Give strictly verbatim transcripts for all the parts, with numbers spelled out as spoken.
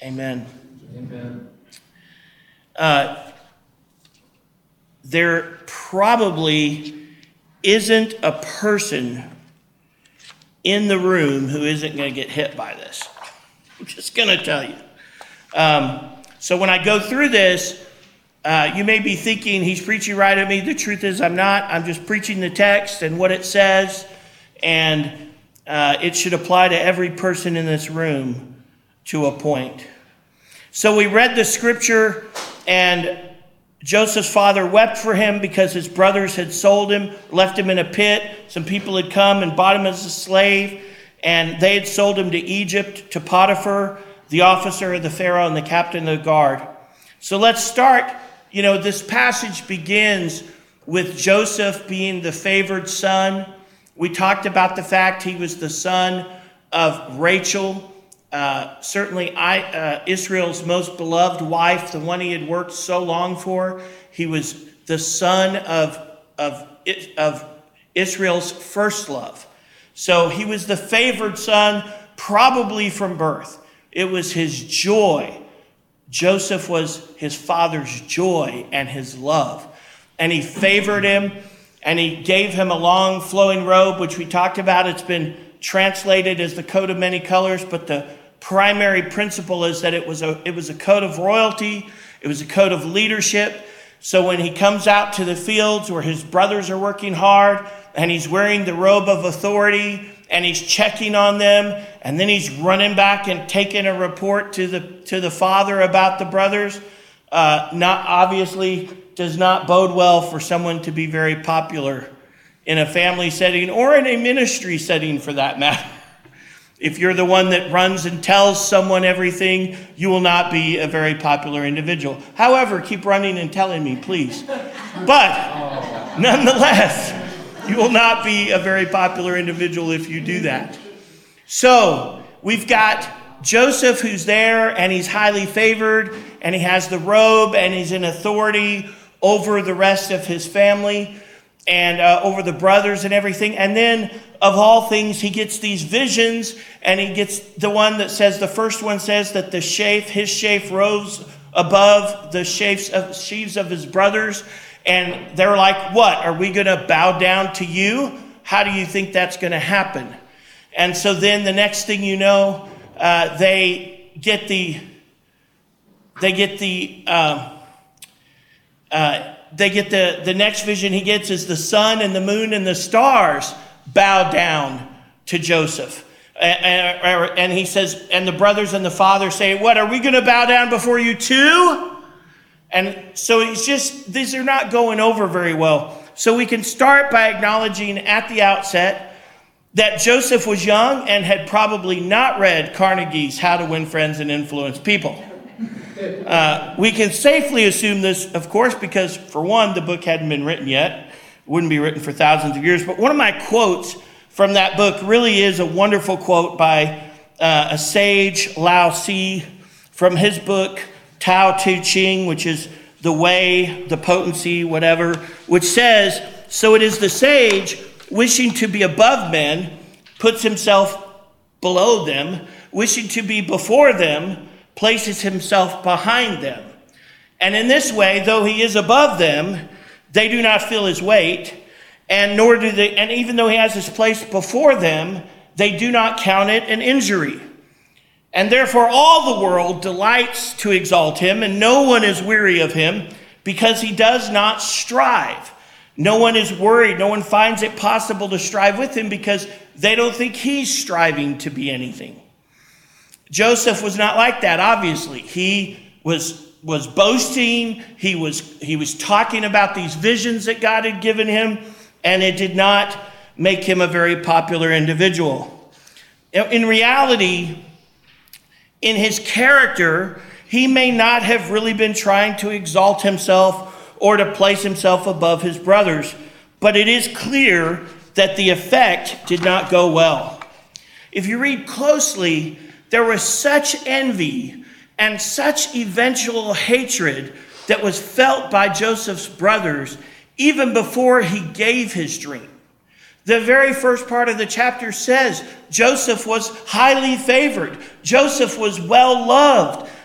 Amen. Amen. Uh, there probably isn't a person in the room who isn't going to get hit by this. I'm just going to tell you. Um, so when I go through this, uh, you may be thinking he's preaching right at me. The truth is I'm not. I'm just preaching the text and what it says, and uh, it should apply to every person in this room to a point. So we read the scripture, and Joseph's father wept for him because his brothers had sold him, left him in a pit. Some people had come and bought him as a slave, and they had sold him to Egypt, to Potiphar, the officer of the Pharaoh and the captain of the guard. So let's start. You know, this passage begins with Joseph being the favored son. We talked about the fact he was the son of Rachel, uh, certainly I, uh, Israel's most beloved wife, the one he had worked so long for. He was the son of, of, of Israel's first love. So he was the favored son, probably from birth. It was his joy. Joseph was his father's joy and his love. And he favored him, and he gave him a long flowing robe, which we talked about. It's been translated as the coat of many colors, but the primary principle is that it was a, it was a coat of royalty. It was a coat of leadership. So when he comes out to the fields where his brothers are working hard, and he's wearing the robe of authority, and he's checking on them, and then he's running back and taking a report to the to the father about the brothers, uh, not obviously does not bode well for someone to be very popular in a family setting or in a ministry setting for that matter. If you're the one that runs and tells someone everything, you will not be a very popular individual. However, keep running and telling me, please. But nonetheless, you will not be a very popular individual if you do that. So we've got Joseph who's there, and he's highly favored, and he has the robe, and he's in authority over the rest of his family and uh, over the brothers and everything. And then of all things, he gets these visions, and he gets the one that says, the first one says that the sheaf, his sheaf rose above the sheaves of, sheaves of his brothers. And they're like, what? Are we going to bow down to you? How do you think that's going to happen? And so then the next thing you know, uh, they get the, they get the, uh, uh, they get the, the next vision he gets is the sun and the moon and the stars bow down to Joseph. And, and he says, and the brothers and the father say, what, are we going to bow down before you too? And so it's just, these are not going over very well. So we can start by acknowledging at the outset that Joseph was young and had probably not read Carnegie's How to Win Friends and Influence People. Uh, we can safely assume this, of course, because for one, the book hadn't been written yet. It wouldn't be written for thousands of years. But one of my quotes from that book really is a wonderful quote by uh, a sage, Lao Tse, from his book, Tao Te Ching, which is the way, the potency, whatever, which says, so it is the sage wishing to be above men puts himself below them, wishing to be before them places himself behind them. And in this way, though he is above them, they do not feel his weight, and nor do they, and even though he has his place before them, they do not count it an injury. And therefore all the world delights to exalt him, and no one is weary of him, because he does not strive. No one is worried. No one finds it possible to strive with him because they don't think he's striving to be anything. Joseph was not like that, obviously. He was, was boasting. He was, he was talking about these visions that God had given him, and it did not make him a very popular individual. In reality, in his character, he may not have really been trying to exalt himself or to place himself above his brothers, but it is clear that the effect did not go well. If you read closely, there was such envy and such eventual hatred that was felt by Joseph's brothers even before he gave his dream. The very first part of the chapter says Joseph was highly favored. Joseph was well loved.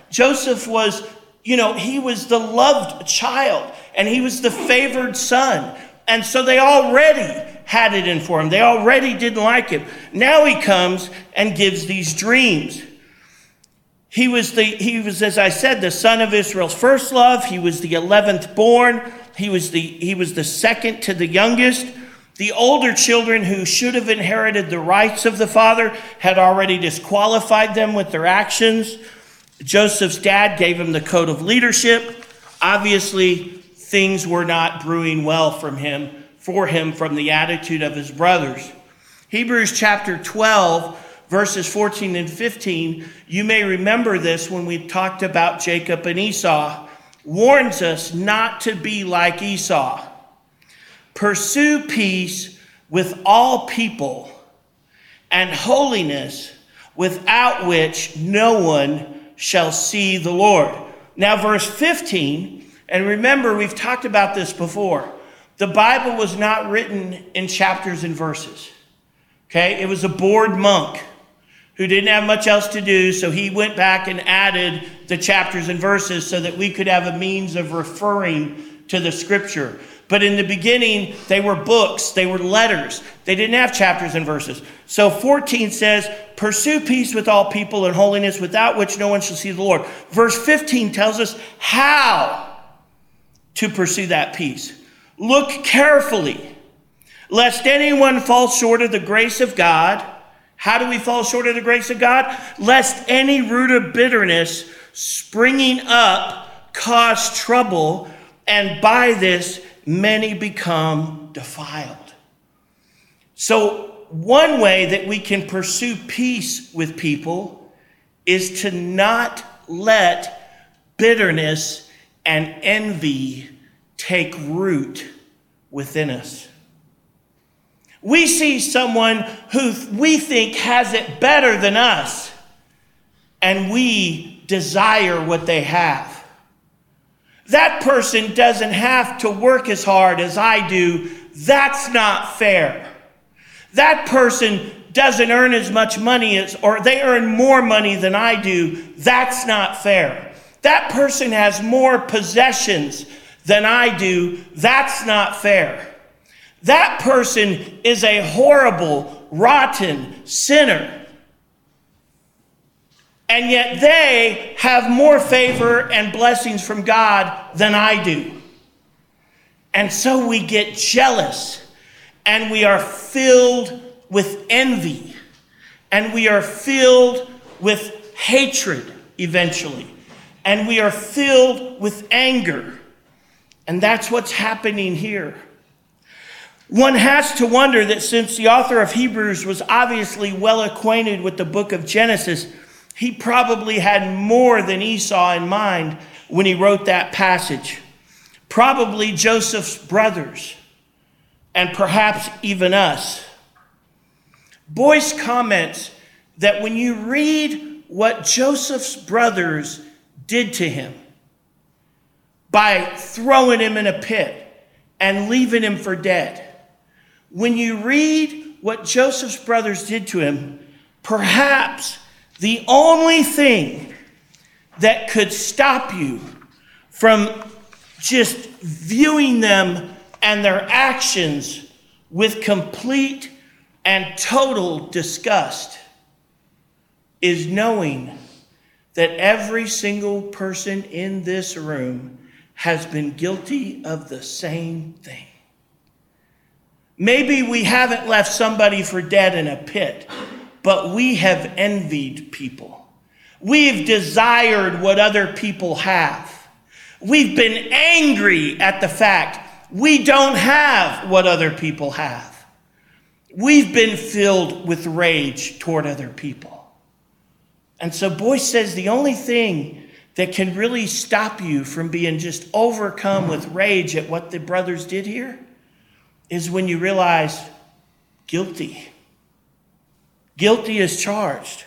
Joseph was, you know, he was the loved child, and he was the favored son. And so they already had it in for him. They already didn't like him. Now he comes and gives these dreams. He was, the, he was, as I said, the son of Israel's first love. He was the eleventh born. He was the, he was the second to the youngest. The older children who should have inherited the rights of the father had already disqualified them with their actions. Joseph's dad gave him the code of leadership. Obviously, things were not brewing well from him, for him from the attitude of his brothers. Hebrews chapter twelve, verses fourteen and fifteen, you may remember this when we talked about Jacob and Esau, warns us not to be like Esau. Pursue peace with all people and holiness, without which no one shall see the Lord. Now, verse fifteen, and remember, we've talked about this before. The Bible was not written in chapters and verses. Okay? It was a bored monk who didn't have much else to do, so he went back and added the chapters and verses so that we could have a means of referring to the scripture. But in the beginning, they were books, they were letters. They didn't have chapters and verses. So fourteen says, pursue peace with all people and holiness, without which no one shall see the Lord. Verse fifteen tells us how to pursue that peace. Look carefully, lest anyone fall short of the grace of God. How do we fall short of the grace of God? Lest any root of bitterness springing up cause trouble, and by this many become defiled. So one way that we can pursue peace with people is to not let bitterness and envy take root within us. We see someone who we think has it better than us, and we desire what they have. That person doesn't have to work as hard as I do. That's not fair. That person doesn't earn as much money as, or they earn more money than I do. That's not fair. That person has more possessions than I do. That's not fair. That person is a horrible, rotten sinner. And yet they have more favor and blessings from God than I do. And so we get jealous, and we are filled with envy, and we are filled with hatred eventually, and we are filled with anger. And that's what's happening here. One has to wonder that since the author of Hebrews was obviously well acquainted with the book of Genesis, he probably had more than Esau in mind when he wrote that passage. Probably Joseph's brothers, and perhaps even us. Boyce comments that when you read what Joseph's brothers did to him by throwing him in a pit and leaving him for dead, when you read what Joseph's brothers did to him, perhaps the only thing that could stop you from just viewing them and their actions with complete and total disgust is knowing that every single person in this room has been guilty of the same thing. Maybe we haven't left somebody for dead in a pit, but we have envied people. We've desired what other people have. We've been angry at the fact we don't have what other people have. We've been filled with rage toward other people. And so Boyce says the only thing that can really stop you from being just overcome with rage at what the brothers did here is when you realize guilty. Guilty is charged.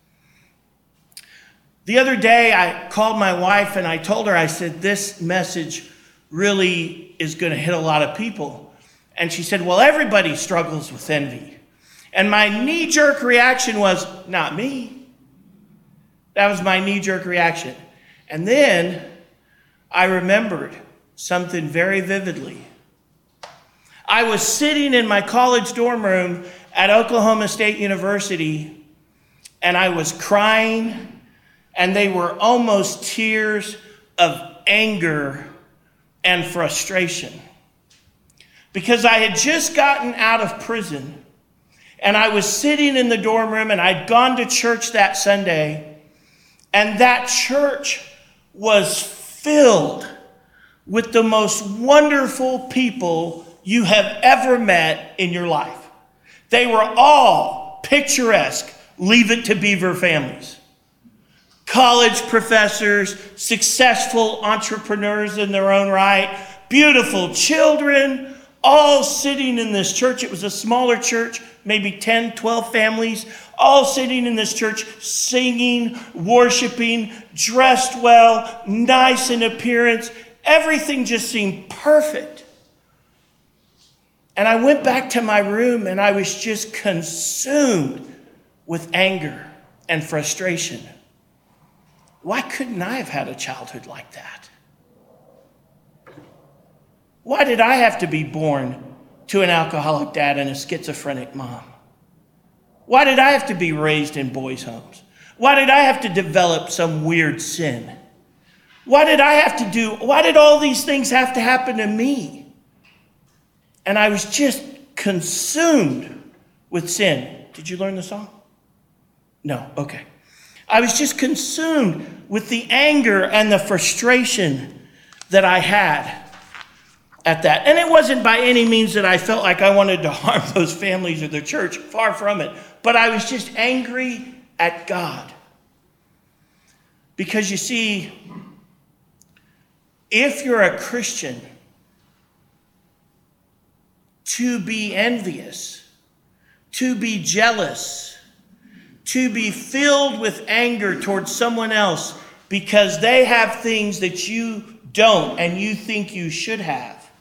The other day I called my wife and I told her, I said, this message really is going to hit a lot of people. And she said, well, everybody struggles with envy. And my knee-jerk reaction was, not me. That was my knee-jerk reaction. And then I remembered something very vividly. I was sitting in my college dorm room at Oklahoma State University, and I was crying, and they were almost tears of anger and frustration. Because I had just gotten out of prison, and I was sitting in the dorm room, and I'd gone to church that Sunday, and that church was filled with the most wonderful people you have ever met in your life. They were all picturesque Leave It to Beaver families. College professors, successful entrepreneurs in their own right, beautiful children, all sitting in this church. It was a smaller church, maybe ten, twelve families, all sitting in this church, singing, worshiping, dressed well, nice in appearance. Everything just seemed perfect. And I went back to my room, and I was just consumed with anger and frustration. Why couldn't I have had a childhood like that? Why did I have to be born to an alcoholic dad and a schizophrenic mom? Why did I have to be raised in boys' homes? Why did I have to develop some weird sin? Why did I have to do, why did all these things have to happen to me? And I was just consumed with sin. Did you learn the song? No, okay. I was just consumed with the anger and the frustration that I had at that. And it wasn't by any means that I felt like I wanted to harm those families or the church. Far from it. But I was just angry at God. Because you see, if you're a Christian, to be envious, to be jealous, to be filled with anger towards someone else because they have things that you don't and you think you should have.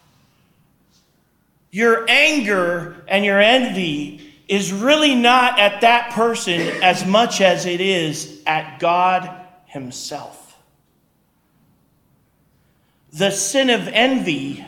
Your anger and your envy is really not at that person as much as it is at God himself. The sin of envy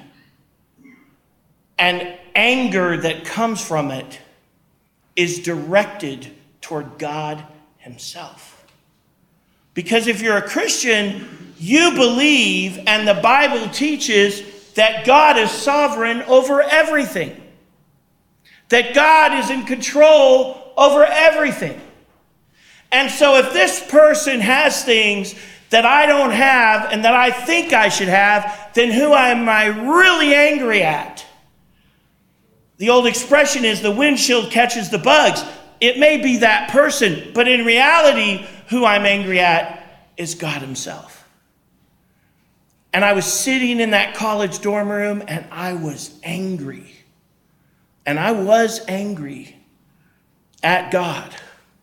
and anger that comes from it is directed toward God himself. Because if you're a Christian, you believe, and the Bible teaches, that God is sovereign over everything. That God is in control over everything. And so if this person has things that I don't have and that I think I should have, then who am I really angry at? The old expression is the windshield catches the bugs. It may be that person, but in reality, who I'm angry at is God himself. And I was sitting in that college dorm room, and I was angry. And I was angry at God.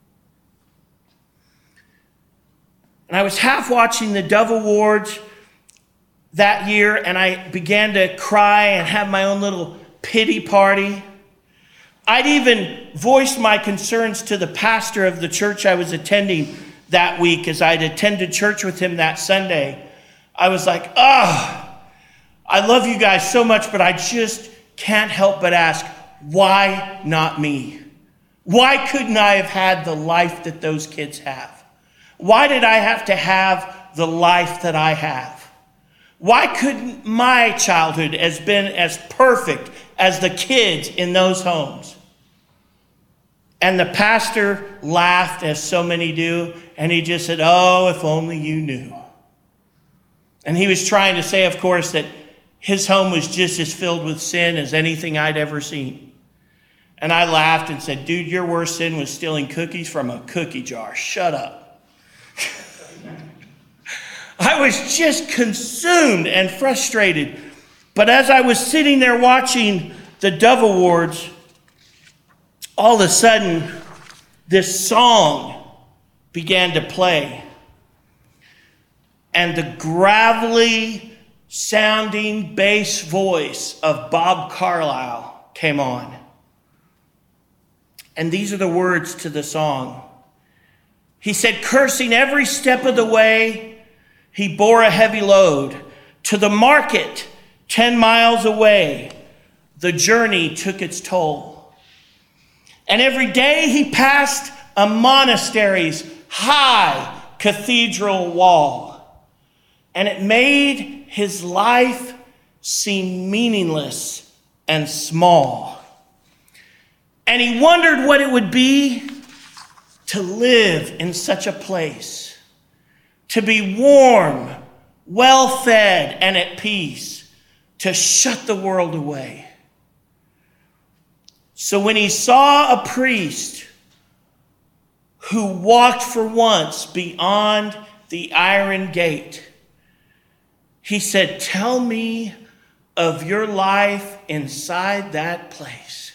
And I was half watching the Dove Awards that year, and I began to cry and have my own little pity party. I'd even voiced my concerns to the pastor of the church I was attending that week as I'd attended church with him that Sunday. I was like, oh, I love you guys so much, but I just can't help but ask, why not me? Why couldn't I have had the life that those kids have? Why did I have to have the life that I have? Why couldn't my childhood have been as perfect as the kids in those homes? And the pastor laughed, as so many do, and he just said, oh, if only you knew. And he was trying to say, of course, that his home was just as filled with sin as anything I'd ever seen. And I laughed and said, dude, your worst sin was stealing cookies from a cookie jar. Shut up. I was just consumed and frustrated. But as I was sitting there watching the Dove Awards, all of a sudden, this song began to play. And the gravelly sounding bass voice of Bob Carlyle came on. And these are the words to the song. He said, cursing every step of the way, he bore a heavy load. To the market, ten miles away, the journey took its toll. And every day he passed a monastery's high cathedral wall, and it made his life seem meaningless and small. And he wondered what it would be to live in such a place, to be warm, well-fed, and at peace, to shut the world away. So when he saw a priest who walked for once beyond the iron gate, he said, "Tell me of your life inside that place."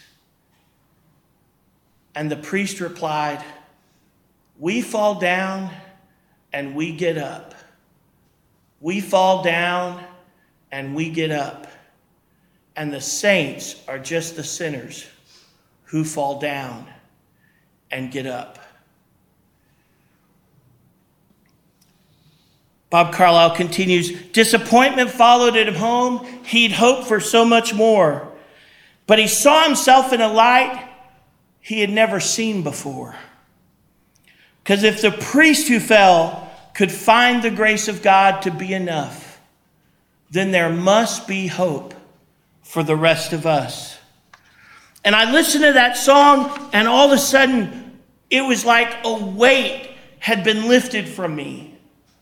And the priest replied, "We fall down and we get up. We fall down and we get up. And the saints are just the sinners who fall down and get up." Bob Carlyle continues, "Disappointment followed at home. He'd hoped for so much more. But he saw himself in a light he had never seen before. Because if the priest who fell could find the grace of God to be enough, then there must be hope for the rest of us." And I listened to that song, and all of a sudden, it was like a weight had been lifted from me.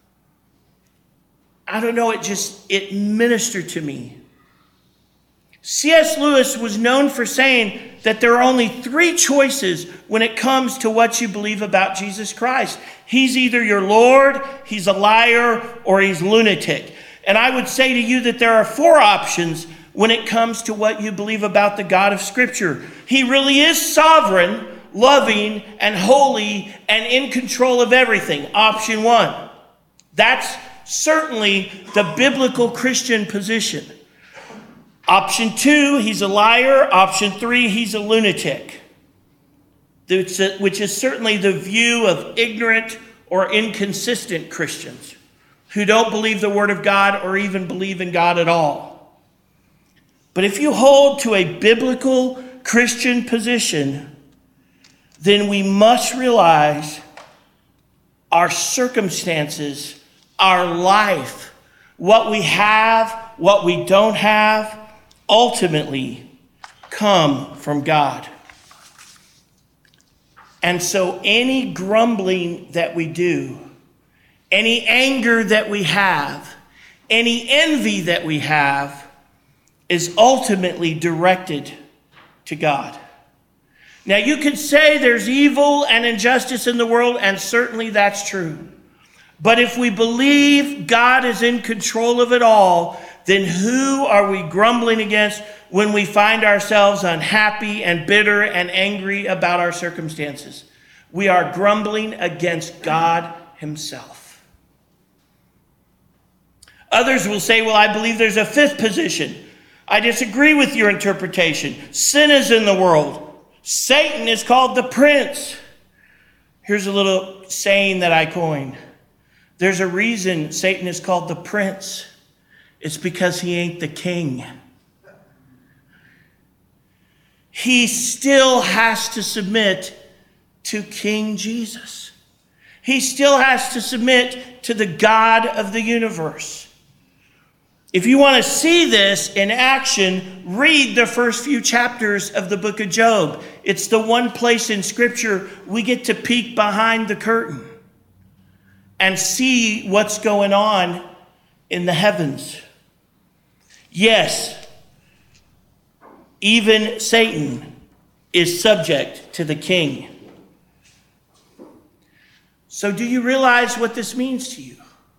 I don't know, it just, it ministered to me. C S Lewis was known for saying that there are only three choices when it comes to what you believe about Jesus Christ. He's either your Lord, he's a liar, or he's lunatic. And I would say to you that there are four options when it comes to what you believe about the God of Scripture. He really is sovereign, loving, and holy, and in control of everything. Option one. That's certainly the biblical Christian position. Option two, he's a liar. Option three, he's a lunatic, which is certainly the view of ignorant or inconsistent Christians who don't believe the Word of God or even believe in God at all. But if you hold to a biblical Christian position, then we must realize our circumstances, our life, what we have, what we don't have, ultimately come from God. And so any grumbling that we do, any anger that we have, any envy that we have, is ultimately directed to God. Now you could say there's evil and injustice in the world, and certainly that's true. But if we believe God is in control of it all, then who are we grumbling against when we find ourselves unhappy and bitter and angry about our circumstances? We are grumbling against God himself. Others will say, well, I believe there's a fifth position. I disagree with your interpretation. Sin is in the world. Satan is called the prince. Here's a little saying that I coined. There's a reason Satan is called the prince. It's because he ain't the king. He still has to submit to King Jesus. He still has to submit to the God of the universe. If you want to see this in action, read the first few chapters of the book of Job. It's the one place in Scripture we get to peek behind the curtain and see what's going on in the heavens. Yes, even Satan is subject to the king. So do you realize what this means to you?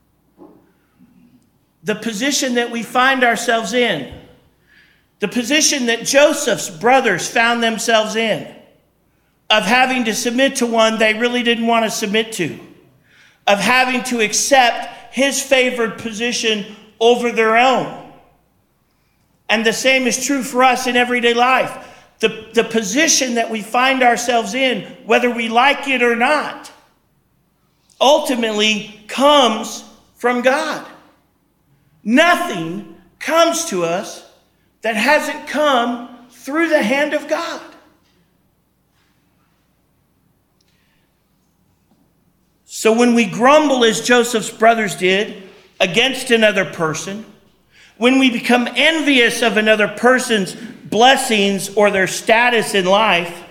The position that we find ourselves in, the position that Joseph's brothers found themselves in, of having to submit to one they really didn't want to submit to, of having to accept his favored position over their own. And the same is true for us in everyday life. The, the position that we find ourselves in, whether we like it or not, ultimately comes from God. Nothing comes to us that hasn't come through the hand of God. So when we grumble, as Joseph's brothers did, against another person, when we become envious of another person's blessings or their status in life,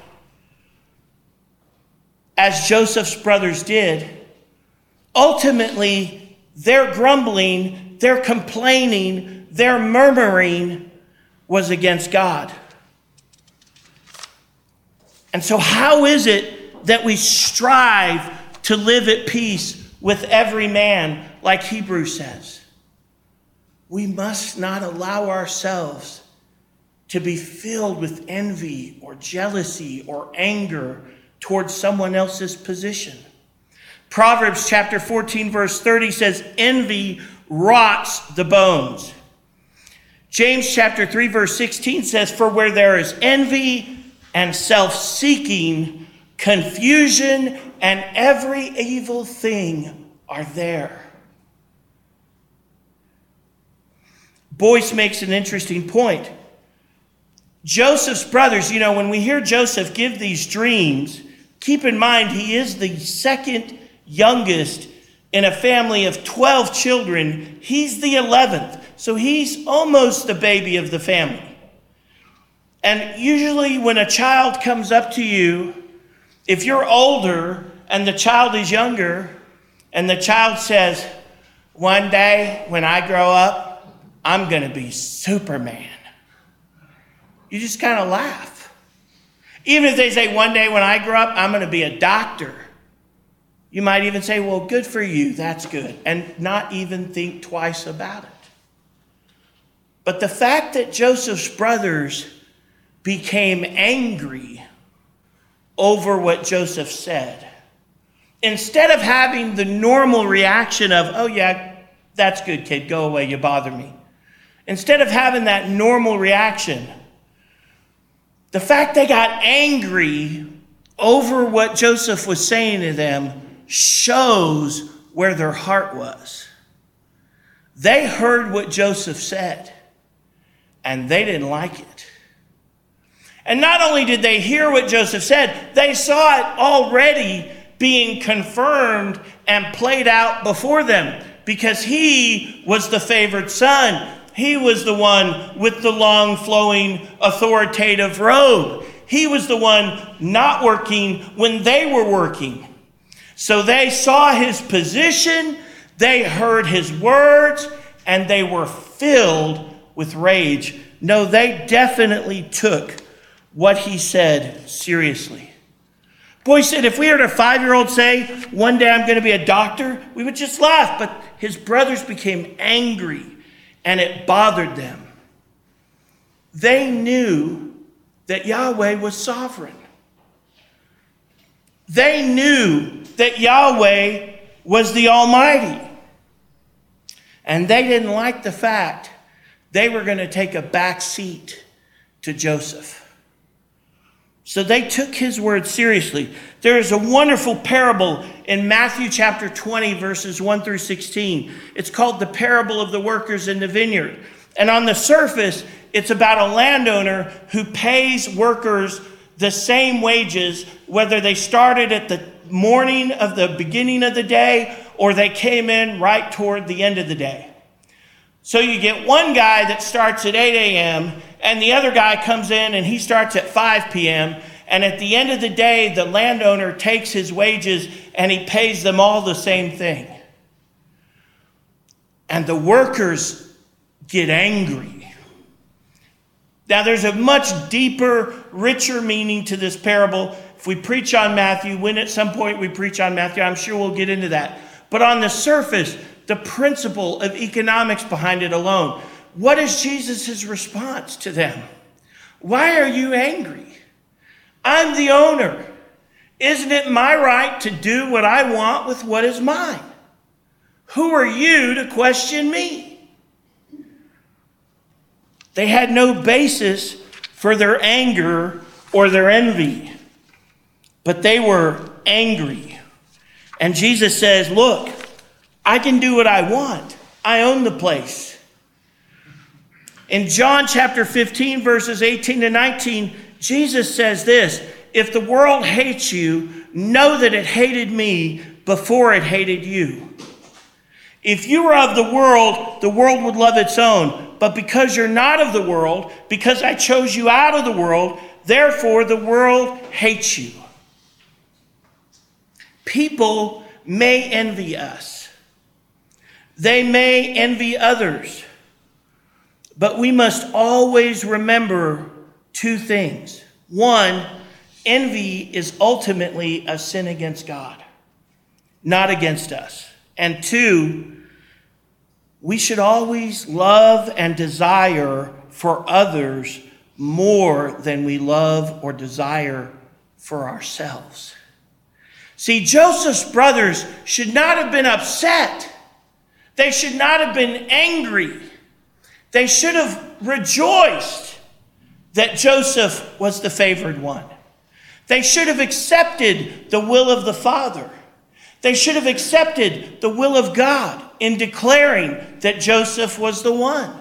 as Joseph's brothers did, ultimately their grumbling, their complaining, their murmuring was against God. And so how is it that we strive to live at peace with every man, like Hebrews says? We must not allow ourselves to be filled with envy or jealousy or anger towards someone else's position. Proverbs chapter fourteen, verse thirty says, envy rots the bones. James chapter three, verse sixteen says, for where there is envy and self-seeking, confusion and every evil thing are there. Boyce makes an interesting point. Joseph's brothers, you know, when we hear Joseph give these dreams, keep in mind he is the second youngest in a family of twelve children. He's the eleventh, so he's almost the baby of the family. And usually when a child comes up to you, if you're older and the child is younger, and the child says, one day when I grow up, I'm going to be Superman, you just kind of laugh. Even if they say, one day when I grow up, I'm going to be a doctor, you might even say, well, good for you, that's good, and not even think twice about it. But the fact that Joseph's brothers became angry over what Joseph said, instead of having the normal reaction of, oh yeah, that's good, kid, go away, you bother me. Instead of having that normal reaction, the fact they got angry over what Joseph was saying to them shows where their heart was. They heard what Joseph said, and they didn't like it. And not only did they hear what Joseph said, they saw it already being confirmed and played out before them, because he was the favored son. He was the one with the long flowing authoritative robe. He was the one not working when they were working. So they saw his position, they heard his words, and they were filled with rage. No, they definitely took what he said seriously. Boy said, if we heard a five-year-old say, one day I'm going to be a doctor, we would just laugh. But his brothers became angry, and it bothered them. They knew that Yahweh was sovereign. They knew that Yahweh was the Almighty. And they didn't like the fact they were going to take a back seat to Joseph. So they took his word seriously. There is a wonderful parable in Matthew chapter twenty, verses one through sixteen. It's called the parable of the workers in the vineyard. And on the surface, it's about a landowner who pays workers the same wages, whether they started at the morning of the beginning of the day or they came in right toward the end of the day. So you get one guy that starts at eight a.m. and the other guy comes in and he starts at five p.m. And at the end of the day, the landowner takes his wages and he pays them all the same thing. And the workers get angry. Now, there's a much deeper, richer meaning to this parable. If we preach on Matthew, when at some point we preach on Matthew, I'm sure we'll get into that. But on the surface, the principle of economics behind it alone, what is Jesus' response to them? Why are you angry? I'm the owner. Isn't it my right to do what I want with what is mine? Who are you to question me? They had no basis for their anger or their envy, but they were angry. And Jesus says, look, I can do what I want. I own the place. In John chapter fifteen, verses eighteen to nineteen, Jesus says this, if the world hates you, know that it hated me before it hated you. If you were of the world, the world would love its own. But because you're not of the world, because I chose you out of the world, therefore the world hates you. People may envy us. They may envy others. But we must always remember two things. One, envy is ultimately a sin against God, not against us. And two, we should always love and desire for others more than we love or desire for ourselves. See, Joseph's brothers should not have been upset. They should not have been angry. They should have rejoiced that Joseph was the favored one. They should have accepted the will of the Father. They should have accepted the will of God in declaring that Joseph was the one.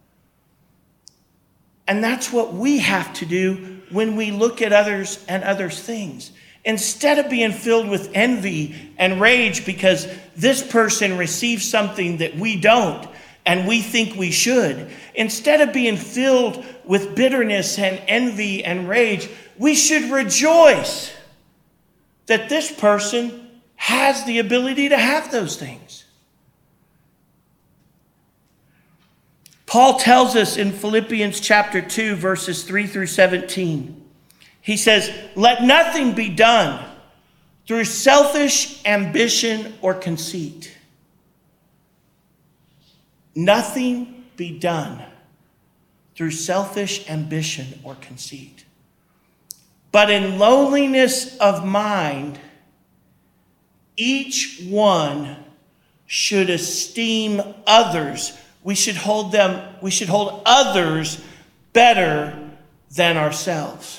And that's what we have to do when we look at others and others' things. Instead of being filled with envy and rage because this person receives something that we don't and we think we should, instead of being filled with bitterness and envy and rage, we should rejoice that this person has the ability to have those things. Paul tells us in Philippians chapter two, verses three through seventeen, he says, let nothing be done through selfish ambition or conceit. Nothing be done through selfish ambition or conceit. But in lowliness of mind, each one should esteem others. We should hold them, we should hold others better than ourselves.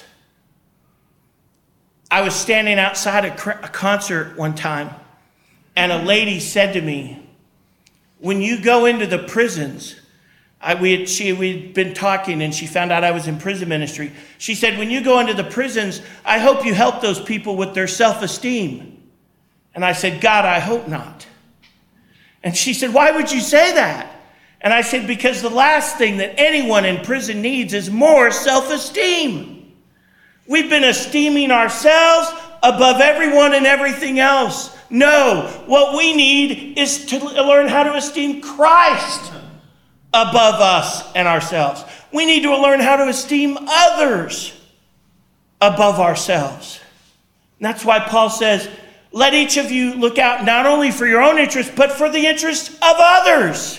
I was standing outside a concert one time, and a lady said to me, when you go into the prisons, I, we had, she, we'd been talking, and she found out I was in prison ministry. She said, when you go into the prisons, I hope you help those people with their self-esteem. And I said, God, I hope not. And she said, why would you say that? And I said, because the last thing that anyone in prison needs is more self-esteem. We've been esteeming ourselves above everyone and everything else. No, what we need is to learn how to esteem Christ above us and ourselves. We need to learn how to esteem others above ourselves. And that's why Paul says, let each of you look out not only for your own interest, but for the interest of others.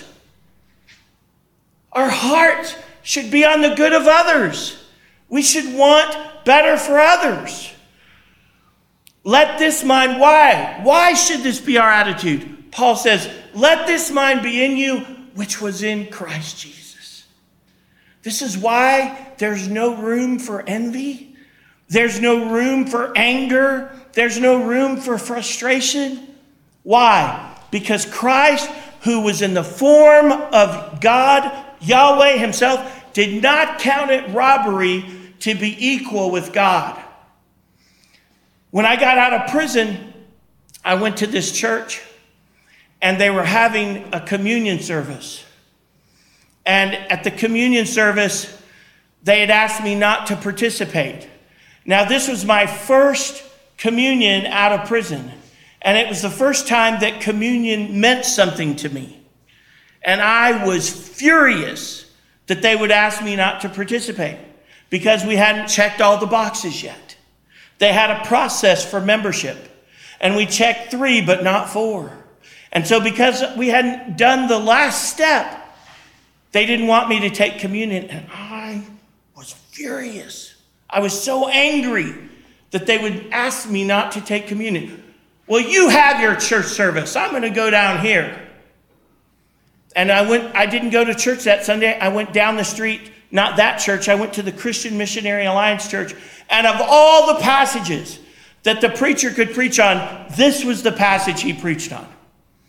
Our heart should be on the good of others. We should want better for others. Let this mind, why? Why should this be our attitude? Paul says, let this mind be in you, which was in Christ Jesus. This is why there's no room for envy. There's no room for anger. There's no room for frustration. Why? Because Christ, who was in the form of God, Yahweh himself, did not count it robbery to be equal with God. When I got out of prison, I went to this church, and they were having a communion service. And at the communion service, they had asked me not to participate. Now, this was my first communion out of prison, and it was the first time that communion meant something to me. And I was furious that they would ask me not to participate because we hadn't checked all the boxes yet. They had a process for membership, and we checked three, but not four. And so because we hadn't done the last step, they didn't want me to take communion, and I was furious. I was so angry that they would ask me not to take communion. Well, you have your church service. I'm going to go down here. And I went. I didn't go to church that Sunday. I went down the street, not that church. I went to the Christian Missionary Alliance Church. And of all the passages that the preacher could preach on, this was the passage he preached on.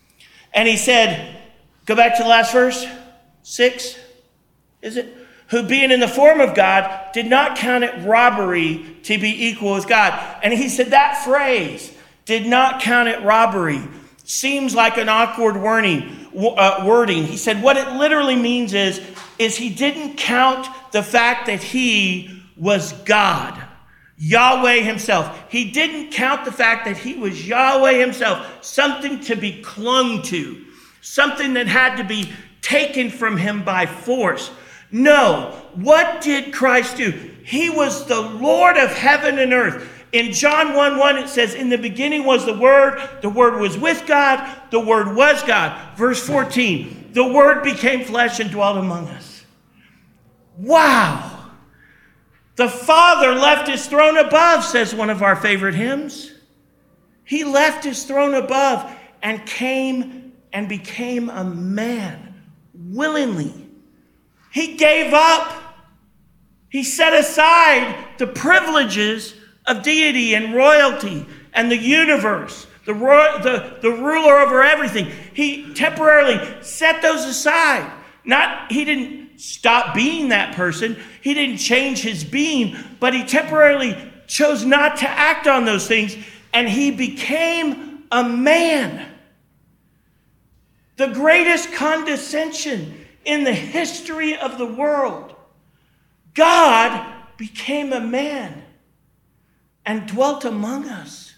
And he said, go back to the last verse, six, is it? Who being in the form of God did not count it robbery to be equal with God. And he said that phrase, did not count it robbery, seems like an awkward wording. Uh, wording. He said what it literally means is, is he didn't count the fact that he was God, Yahweh himself. He didn't count the fact that he was Yahweh himself, something to be clung to, something that had to be taken from him by force. No, what did Christ do? He was the Lord of heaven and earth. In John one one, it says, in the beginning was the Word, the Word was with God, the Word was God. Verse fourteen, the Word became flesh and dwelt among us. Wow. The Father left his throne above, says one of our favorite hymns. He left his throne above and came and became a man willingly. He gave up. He set aside the privileges of deity and royalty and the universe, the, ro- the, the ruler over everything. He temporarily set those aside. Not, he didn't stop being that person. He didn't change his being, but he temporarily chose not to act on those things, and he became a man. The greatest condescension in the history of the world. God became a man and dwelt among us.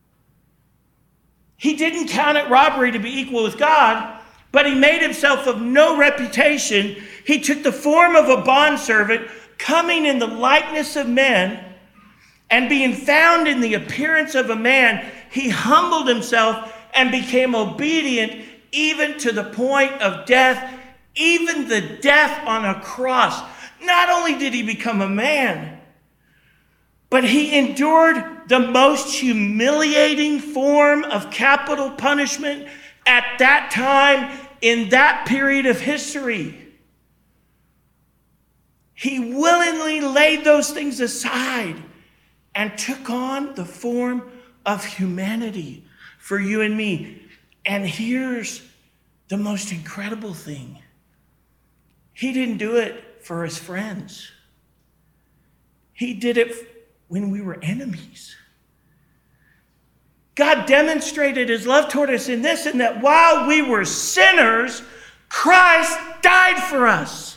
He didn't count it robbery to be equal with God, but he made himself of no reputation. He took the form of a bondservant, coming in the likeness of men, and being found in the appearance of a man, he humbled himself and became obedient even to the point of death, even the death on a cross. Not only did he become a man, but he endured the most humiliating form of capital punishment at that time in that period of history. He willingly laid those things aside and took on the form of humanity for you and me. And here's the most incredible thing. He didn't do it for his friends. He did it when we were enemies. God demonstrated his love toward us in this, and that while we were sinners, Christ died for us.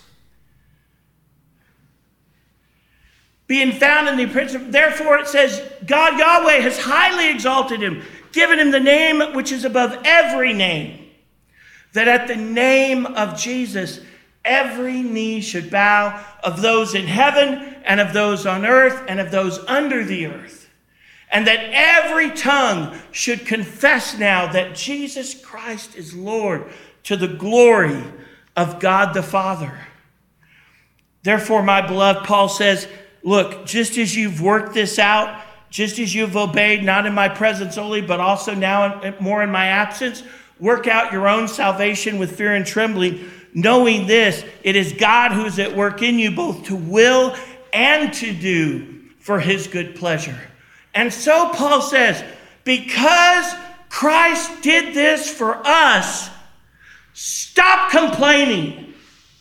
Being found in the appearance of, therefore it says, God Yahweh has highly exalted him, given him the name which is above every name, that at the name of Jesus, every knee should bow, of those in heaven and of those on earth and of those under the earth. And that every tongue should confess now that Jesus Christ is Lord, to the glory of God the Father. Therefore, my beloved, Paul says, look, just as you've worked this out, just as you've obeyed, not in my presence only, but also now more in my absence, work out your own salvation with fear and trembling, knowing this, it is God who is at work in you, both to will and to do for his good pleasure. And so Paul says, because Christ did this for us, stop complaining.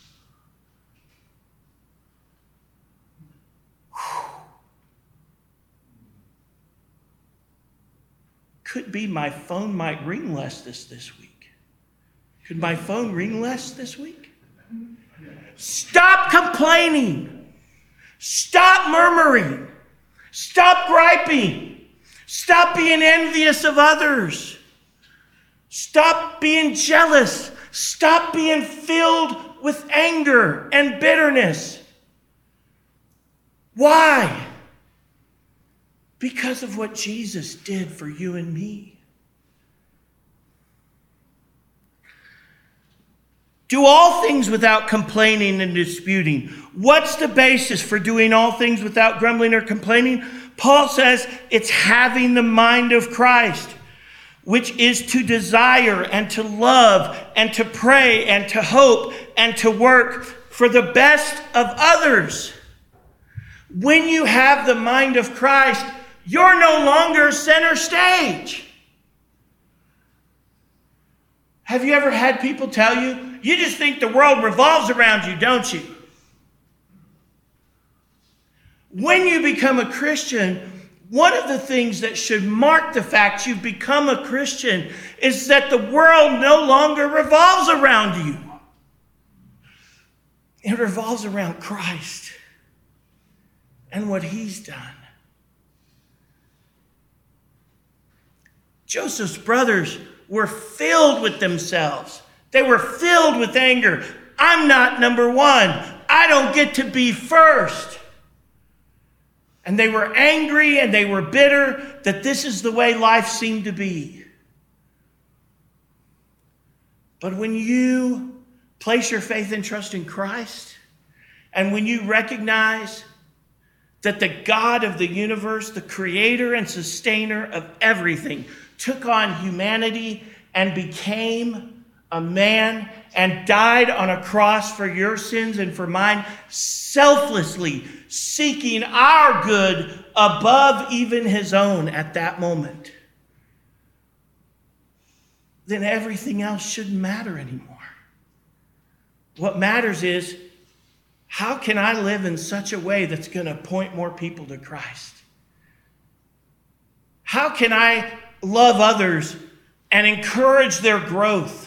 Could be my phone might ring less this this week. Could my phone ring less this week? Stop complaining. Stop murmuring. Stop griping. Stop being envious of others. Stop being jealous. Stop being filled with anger and bitterness. Why? Because of what Jesus did for you and me. Do all things without complaining and disputing. What's the basis for doing all things without grumbling or complaining? Paul says it's having the mind of Christ, which is to desire and to love and to pray and to hope and to work for the best of others. When you have the mind of Christ, you're no longer center stage. Have you ever had people tell you, you just think the world revolves around you, don't you? When you become a Christian, one of the things that should mark the fact you've become a Christian is that the world no longer revolves around you. It revolves around Christ and what he's done. Joseph's brothers were filled with themselves. They were filled with anger. I'm not number one. I don't get to be first. And they were angry and they were bitter that this is the way life seemed to be. But when you place your faith and trust in Christ, and when you recognize that the God of the universe, the creator and sustainer of everything, took on humanity and became a man and died on a cross for your sins and for mine, selflessly seeking our good above even his own at that moment, then everything else shouldn't matter anymore. What matters is, how can I live in such a way that's going to point more people to Christ? How can I love others and encourage their growth?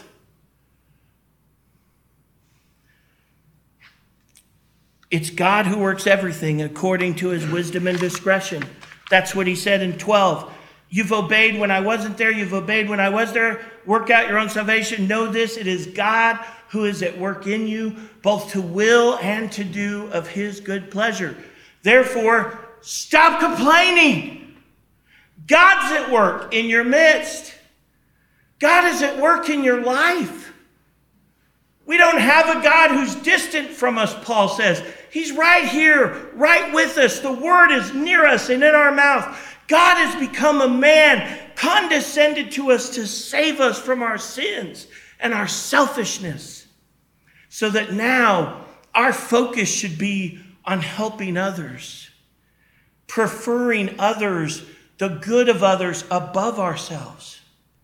It's God who works everything according to his wisdom and discretion. That's what he said in twelve. You've obeyed when I wasn't there. You've obeyed when I was there. Work out your own salvation. Know this, it is God who is at work in you, both to will and to do of his good pleasure. Therefore, stop complaining. God's at work in your midst. God is at work in your life. We don't have a God who's distant from us, Paul says. He's right here, right with us. The word is near us and in our mouth. God has become a man, condescended to us to save us from our sins and our selfishness, so that now our focus should be on helping others, preferring others, the good of others above ourselves.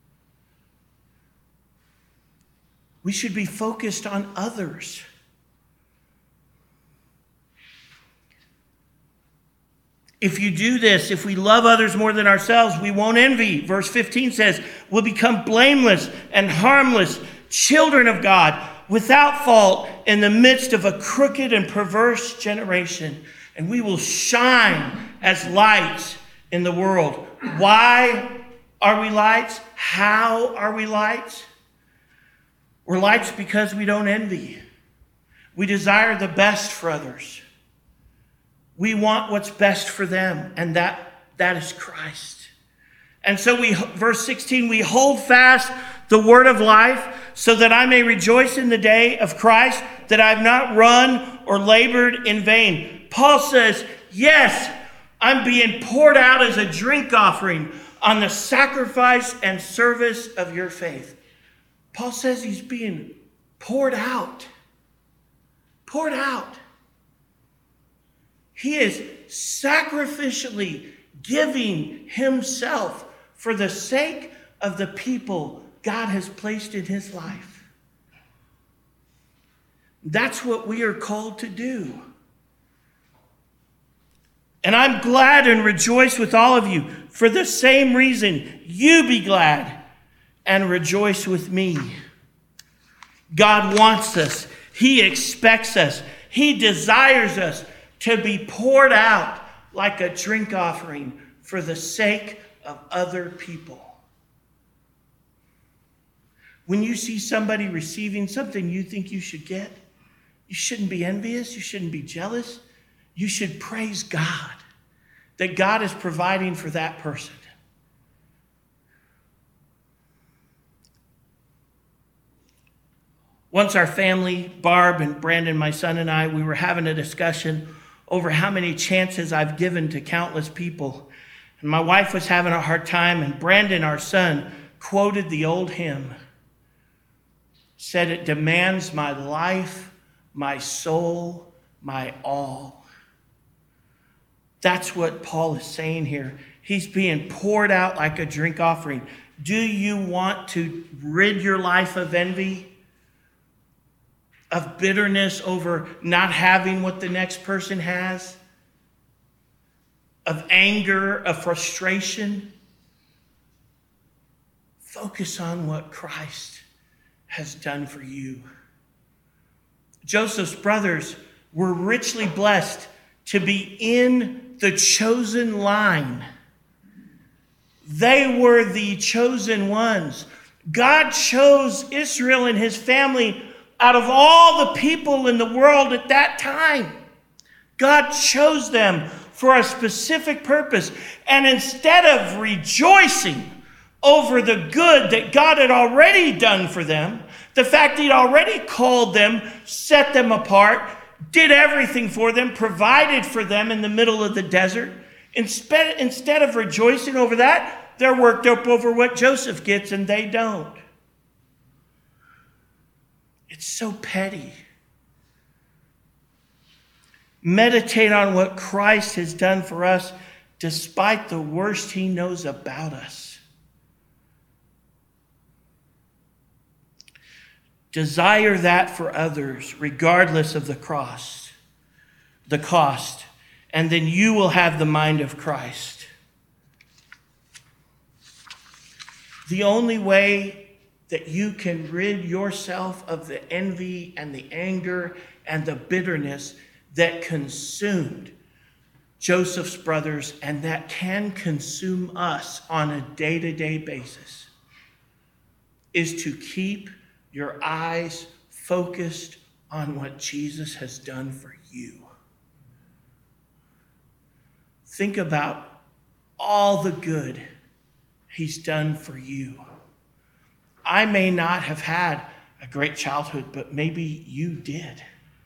We should be focused on others. If you do this, if we love others more than ourselves, we won't envy. Verse fifteen says, we'll become blameless and harmless, children of God, without fault in the midst of a crooked and perverse generation. And we will shine as lights in the world. Why are we lights? How are we lights? We're lights because we don't envy. We desire the best for others. We want what's best for them, and that, that is Christ. And so we, verse sixteen, we hold fast the word of life so that I may rejoice in the day of Christ, that I have not run or labored in vain. Paul says, yes, I'm being poured out as a drink offering on the sacrifice and service of your faith. Paul says he's being poured out. Poured out. He is sacrificially giving himself for the sake of the people God has placed in his life. That's what we are called to do. And I'm glad and rejoice with all of you. For the same reason, you be glad and rejoice with me. God wants us. He expects us. He desires us to be poured out like a drink offering for the sake of other people. When you see somebody receiving something you think you should get, you shouldn't be envious. You shouldn't be jealous. You should praise God that God is providing for that person. Once our family, Barb and Brandon, my son and I, we were having a discussion over how many chances I've given to countless people. And my wife was having a hard time, and Brandon, our son, quoted the old hymn. Said it demands my life, my soul, my all. That's what Paul is saying here. He's being poured out like a drink offering. Do you want to rid your life of envy, of bitterness over not having what the next person has, of anger, of frustration? Focus on what Christ has done for you. Joseph's brothers were richly blessed to be in the chosen line. They were the chosen ones. God chose Israel and his family out of all the people in the world at that time. God chose them for a specific purpose. And instead of rejoicing over the good that God had already done for them, the fact he'd already called them, set them apart, did everything for them, provided for them in the middle of the desert, instead, instead of rejoicing over that, they're worked up over what Joseph gets and they don't. It's so petty. Meditate on what Christ has done for us despite the worst he knows about us. Desire that for others, regardless of the cost, the cost, and then you will have the mind of Christ. The only way that you can rid yourself of the envy and the anger and the bitterness that consumed Joseph's brothers and that can consume us on a day-to-day basis is to keep your eyes focused on what Jesus has done for you. Think about all the good he's done for you. I may not have had a great childhood, but maybe you did.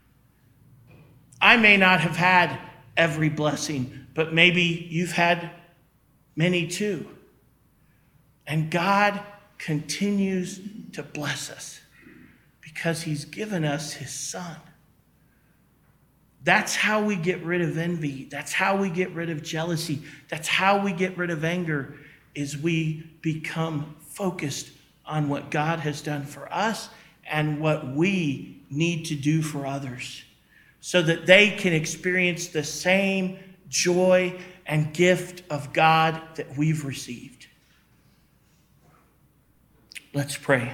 I may not have had every blessing, but maybe you've had many too. And God continues to bless us because he's given us his son. That's how we get rid of envy. That's how we get rid of jealousy. That's how we get rid of anger, is we become focused on what God has done for us and what we need to do for others so that they can experience the same joy and gift of God that we've received. Let's pray.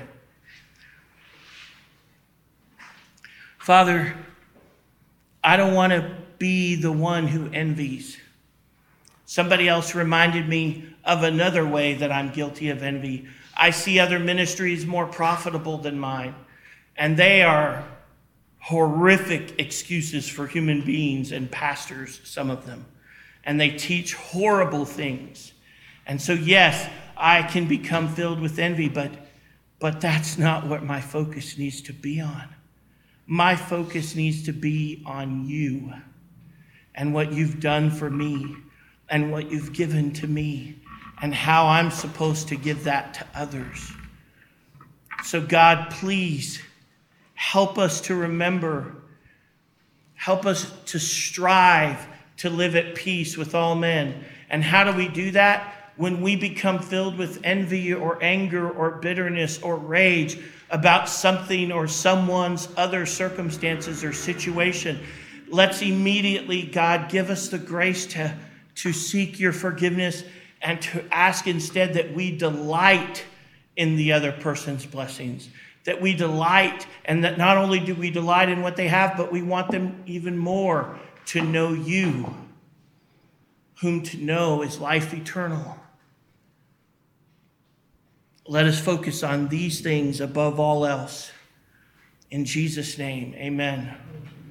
Father, I don't want to be the one who envies. Somebody else reminded me of another way that I'm guilty of envy. I see other ministries more profitable than mine, and they are horrific excuses for human beings and pastors, some of them. And they teach horrible things. And so, yes, I can become filled with envy, but, but that's not what my focus needs to be on. My focus needs to be on you and what you've done for me and what you've given to me and how I'm supposed to give that to others. So God, please help us to remember, help us to strive to live at peace with all men. And how do we do that? When we become filled with envy or anger or bitterness or rage about something or someone's other circumstances or situation, let's immediately, God, give us the grace to, to seek your forgiveness and to ask instead that we delight in the other person's blessings, that we delight, and that not only do we delight in what they have, but we want them even more to know you, whom to know is life eternal. Let us focus on these things above all else. In Jesus' name, amen.